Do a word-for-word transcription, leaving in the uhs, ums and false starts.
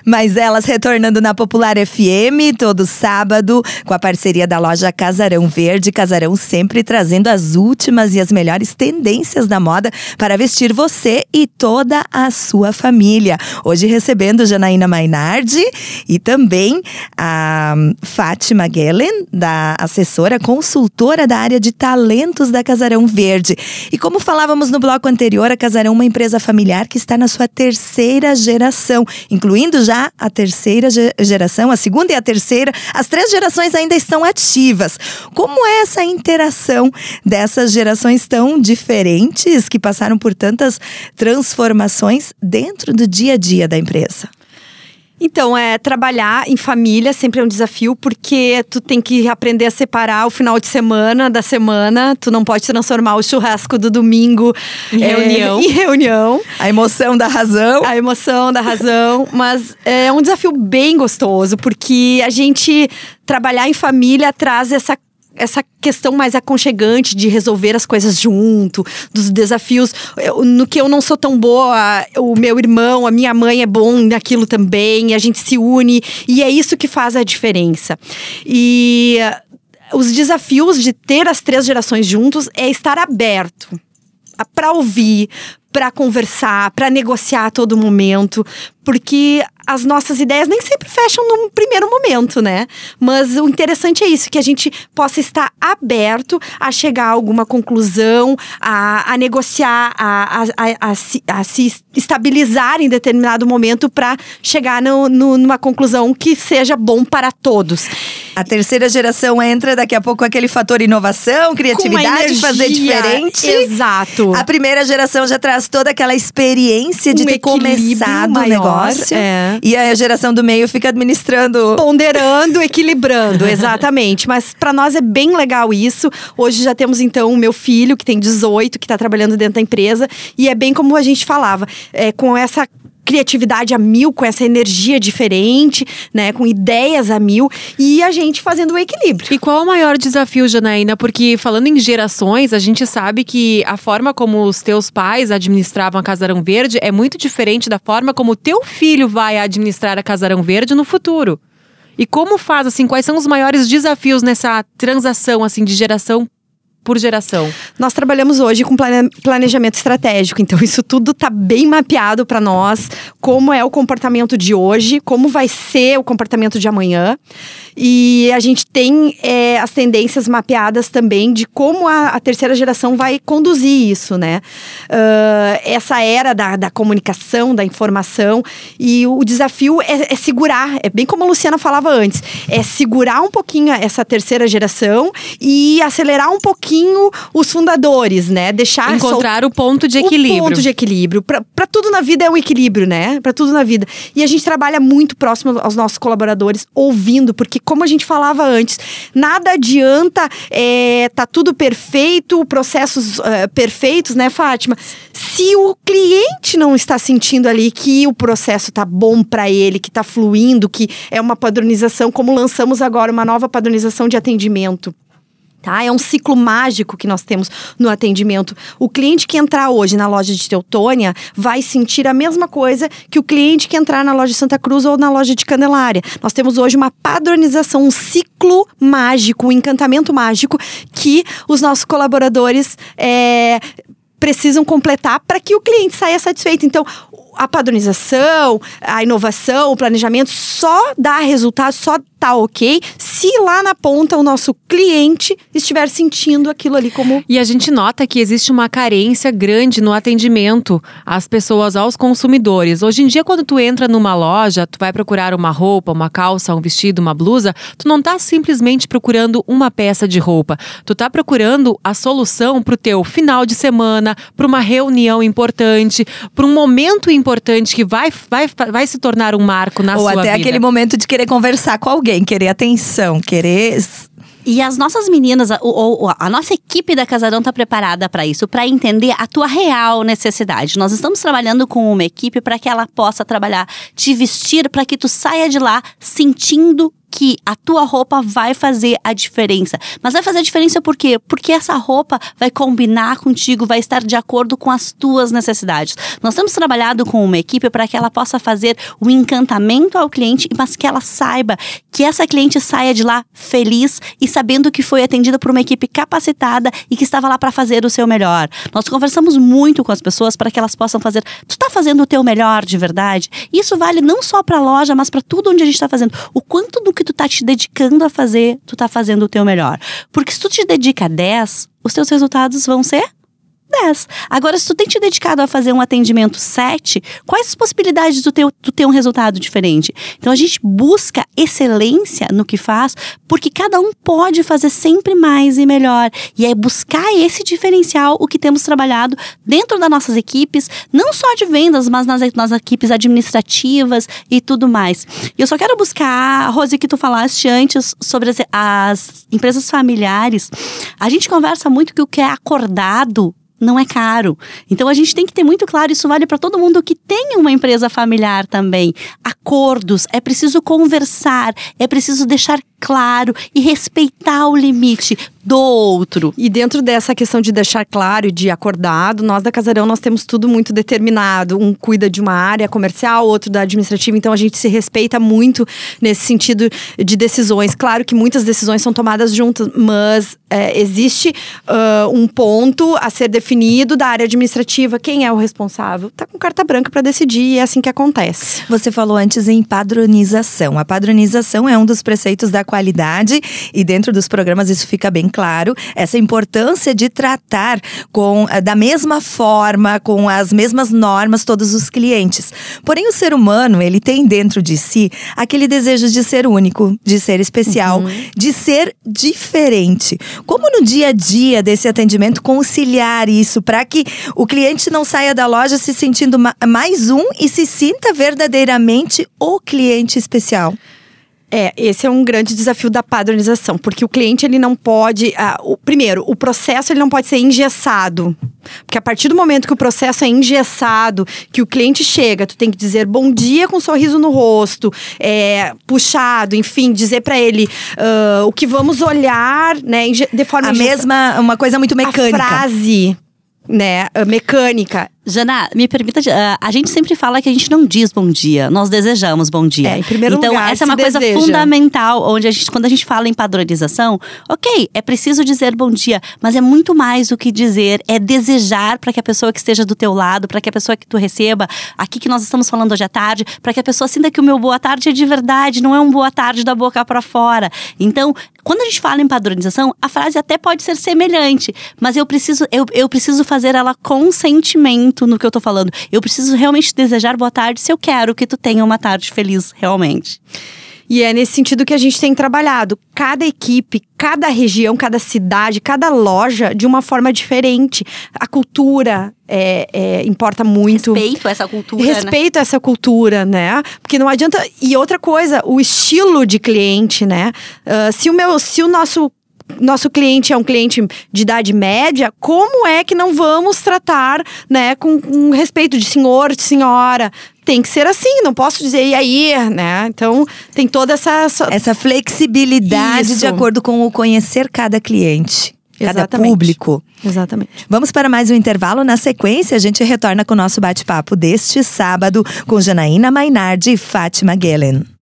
Mas elas retornando na Popular F M todo sábado, com a parceria da loja Casarão Verde. Casarão sempre trazendo as últimas e as melhores tendências da moda para vestir você e toda a sua família. Hoje recebendo Janaína Mainardi e também a Fátima Gellen, da assessora consultora da área de talentos da Casarão Verde. E como falávamos no bloco anterior, a Casarão é uma empresa familiar que está na sua terceira geração, incluindo já a terceira geração, a segunda e a terceira. As três gerações ainda estão ativas. Como é essa interação dessas gerações tão diferentes que passaram por tantas transformações dentro do dia a dia da empresa? Então, é, trabalhar em família sempre é um desafio, porque tu tem que aprender a separar o final de semana da semana. Tu não pode transformar o churrasco do domingo em é, reunião. em reunião. A emoção da razão. A emoção da razão. Mas é um desafio bem gostoso, porque a gente trabalhar em família traz essa essa questão mais aconchegante de resolver as coisas junto, dos desafios. Eu, no que eu não sou tão boa, o meu irmão, a minha mãe é bom naquilo também, e a gente se une, e é isso que faz a diferença. E uh, os desafios de ter as três gerações juntos é estar aberto para ouvir, para conversar, para negociar a todo momento, porque as nossas ideias nem sempre fecham no primeiro momento, né? Mas o interessante é isso, que a gente possa estar aberto a chegar a alguma conclusão, a, a negociar, a, a, a, a, se, a se estabilizar em determinado momento para chegar no, no, numa conclusão que seja bom para todos. A terceira geração entra daqui a pouco com aquele fator inovação, criatividade, fazer diferente. Exato. A primeira geração já traz toda aquela experiência de um ter começado o negócio. É. E a geração do meio fica administrando. Ponderando, equilibrando, exatamente. Mas para nós é bem legal isso. Hoje já temos então o meu filho, que tem dezoito, que está trabalhando dentro da empresa. E é bem como a gente falava, é, com essa criatividade a mil, com essa energia diferente, né, com ideias a mil, e a gente fazendo o equilíbrio. E qual é o maior desafio, Janaína? Porque falando em gerações, a gente sabe que a forma como os teus pais administravam a Casarão Verde é muito diferente da forma como o teu filho vai administrar a Casarão Verde no futuro. E como faz, assim, quais são os maiores desafios nessa transação, assim, de geração por geração? Nós trabalhamos hoje com planejamento estratégico, então isso tudo está bem mapeado para nós, como é o comportamento de hoje, como vai ser o comportamento de amanhã, e a gente tem é, as tendências mapeadas também de como a, a terceira geração vai conduzir isso, né? Uh, essa era da, da comunicação, da informação, e o desafio é, é segurar, é bem como a Luciana falava antes, é segurar um pouquinho essa terceira geração e acelerar um pouquinho os fundadores, né? Deixar encontrar sol... o ponto de equilíbrio. O ponto de equilíbrio. Pra, pra tudo na vida é um equilíbrio, né? Pra tudo na vida. E a gente trabalha muito próximo aos nossos colaboradores, ouvindo, porque como a gente falava antes, nada adianta é, tá tudo perfeito, processos uh, perfeitos, né, Fátima? Se o cliente não está sentindo ali que o processo tá bom pra ele, que tá fluindo, que é uma padronização, como lançamos agora uma nova padronização de atendimento. Tá? É um ciclo mágico que nós temos no atendimento. O cliente que entrar hoje na loja de Teutônia vai sentir a mesma coisa que o cliente que entrar na loja de Santa Cruz ou na loja de Candelária. Nós temos hoje uma padronização, um ciclo mágico, um encantamento mágico que os nossos colaboradores é, precisam completar para que o cliente saia satisfeito. Então, a padronização, a inovação, o planejamento só dá resultado, só tá ok se lá na ponta o nosso cliente estiver sentindo aquilo ali como... E a gente nota que existe uma carência grande no atendimento às pessoas, aos consumidores. Hoje em dia, quando tu entra numa loja, tu vai procurar uma roupa, uma calça, um vestido, uma blusa, tu não tá simplesmente procurando uma peça de roupa. Tu tá procurando a solução pro teu final de semana, para uma reunião importante, para um momento importante que vai, vai, vai se tornar um marco na Ou sua vida. Ou até aquele momento de querer conversar com alguém, querer atenção, querer... E as nossas meninas, a, a, a nossa equipe da Casarão está preparada para isso, para entender a tua real necessidade. Nós estamos trabalhando com uma equipe para que ela possa trabalhar, te vestir, para que tu saia de lá sentindo que a tua roupa vai fazer a diferença. Mas vai fazer a diferença por quê? Porque essa roupa vai combinar contigo, vai estar de acordo com as tuas necessidades. Nós temos trabalhado com uma equipe para que ela possa fazer um encantamento ao cliente, mas que ela saiba que essa cliente saia de lá feliz e sabendo que foi atendida por uma equipe capacitada e que estava lá para fazer o seu melhor. Nós conversamos muito com as pessoas para que elas possam fazer. Tu tá fazendo o teu melhor de verdade? Isso vale não só para a loja, mas para tudo onde a gente está fazendo. O quanto do que tu tá te dedicando a fazer, tu tá fazendo o teu melhor. Porque se tu te dedica a dez, os teus resultados vão ser dez. Agora, se tu tem te dedicado a fazer um atendimento sete, quais as possibilidades de tu ter, tu ter um resultado diferente? Então, a gente busca excelência no que faz, porque cada um pode fazer sempre mais e melhor. E é buscar esse diferencial, o que temos trabalhado dentro das nossas equipes, não só de vendas, mas nas, nas equipes administrativas e tudo mais. E eu só quero buscar, Rose, que tu falaste antes sobre as, as empresas familiares. A gente conversa muito que o que é acordado não é caro. Então, a gente tem que ter muito claro, isso vale para todo mundo que tem uma empresa familiar também. Acordos, é preciso conversar, é preciso deixar claro e respeitar o limite do outro. E dentro dessa questão de deixar claro e de acordado, nós da Casarão, nós temos tudo muito determinado. Um cuida de uma área comercial, outro da administrativa. Então, a gente se respeita muito nesse sentido de decisões. Claro que muitas decisões são tomadas juntas, mas é, existe uh, um ponto a ser definido da área administrativa. Quem é o responsável? Tá com carta branca para decidir e é assim que acontece. Você falou antes em padronização. A padronização é um dos preceitos da qualidade e dentro dos programas isso fica bem claro. Essa importância de tratar com, da mesma forma, com as mesmas normas, todos os clientes. Porém, o ser humano, ele tem dentro de si aquele desejo de ser único, de ser especial, uhum. de ser diferente. Como no dia a dia desse atendimento conciliar isso para que o cliente não saia da loja se sentindo ma- mais um e se sinta verdadeiramente o cliente especial? É, esse é um grande desafio da padronização, porque o cliente, ele não pode… Ah, o, primeiro, o processo, ele não pode ser engessado. Porque a partir do momento que o processo é engessado, que o cliente chega, tu tem que dizer bom dia com um sorriso no rosto, é, puxado, enfim, dizer pra ele uh, o que vamos olhar, né, de forma… A mesma, uma coisa muito mecânica. A frase, né, mecânica. Jana, me permita, uh, a gente sempre fala que a gente não diz bom dia, nós desejamos bom dia. É, em primeiro então, lugar, essa é uma coisa deseja. fundamental, onde a gente, quando a gente fala em padronização, ok, é preciso dizer bom dia, mas é muito mais do que dizer, é desejar para que a pessoa que esteja do teu lado, para que a pessoa que tu receba, aqui que nós estamos falando hoje à tarde, para que a pessoa sinta que o meu boa tarde é de verdade, não é um boa tarde da boca para fora. Então, quando a gente fala em padronização, a frase até pode ser semelhante, mas eu preciso, eu, eu preciso fazer ela com sentimento no que eu tô falando. Eu preciso realmente desejar boa tarde se eu quero que tu tenha uma tarde feliz, realmente. E é nesse sentido que a gente tem trabalhado. Cada equipe, cada região, cada cidade, cada loja, de uma forma diferente. A cultura é, é, importa muito. Respeito a essa cultura, Respeito né? a essa cultura, né? Porque não adianta… E outra coisa, o estilo de cliente, né? Uh, se, o meu, se o nosso… Nosso cliente é um cliente de idade média, como é que não vamos tratar, né, com, com respeito de senhor, de senhora? Tem que ser assim, não posso dizer e aí, né? Então, tem toda essa… Essa flexibilidade Isso. de acordo com o conhecer cada cliente. Cada Exatamente. público. Exatamente. Vamos para mais um intervalo. Na sequência, a gente retorna com o nosso bate-papo deste sábado com Janaína Mainardi e Fátima Guelen.